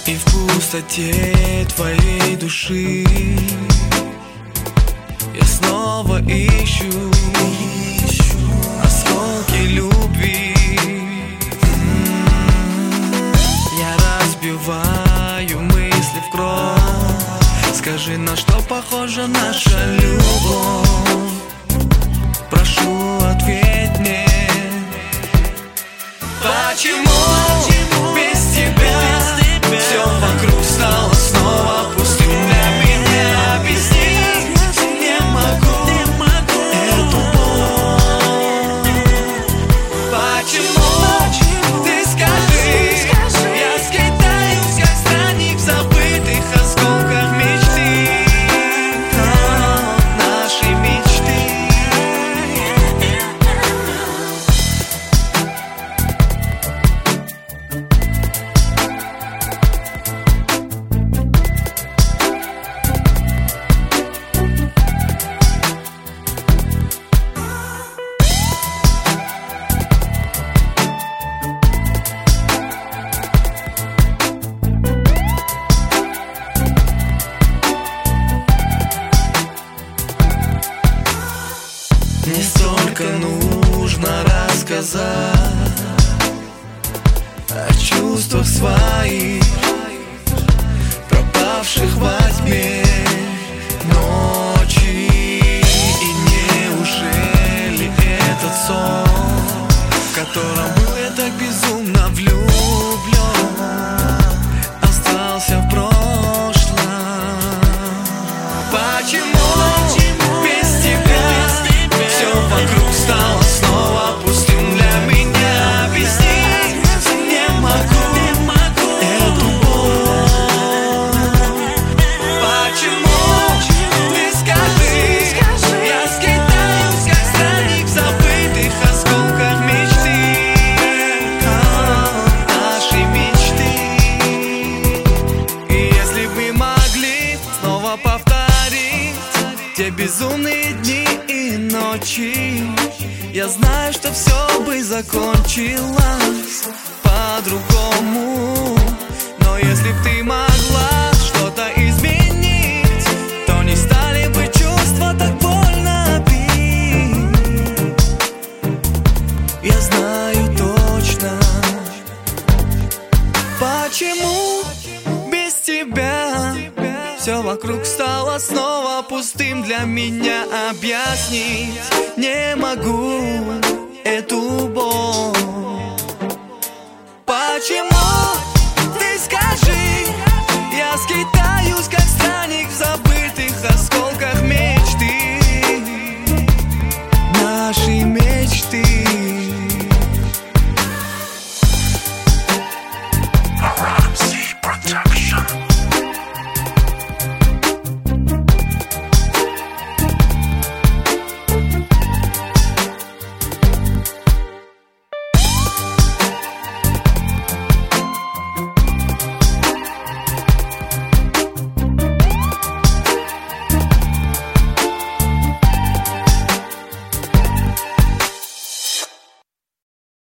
И в пустоте твоей души я снова ищу осколки любви. Я разбиваю мысли в кровь. Скажи, на что похожа наша любовь? Прошу, ответь мне. Почему без тебя все вокруг стало снова пустым? Для меня объяснить не могу эту боль. Почему? Ты скажи. Я скитаюсь, как странник в забытых осколках мечты. Нашей мечты. Мне столько нужно рассказать о чувствах своих, пропавших во тьме ночи. И неужели этот сон, в котором был я так безумно влюблен, остался в прошлом? Почему? Вокруг стало снова пустым. Для меня объяснить не могу эту боль. Почему? Ты скажи. Я скитаюсь, как странник в забытых осколках мечты. Нашей мечты. И если бы могли снова повторить те безумные дни и ночи, я знаю, что все бы закончилось по-другому. Но если б ты могла что-то изменить, то не стали бы чувства так больно бить. Я знаю точно. Почему без тебя все вокруг стало снова пустым? Для меня объяснить не могу эту боль. Почему? Ты скажи.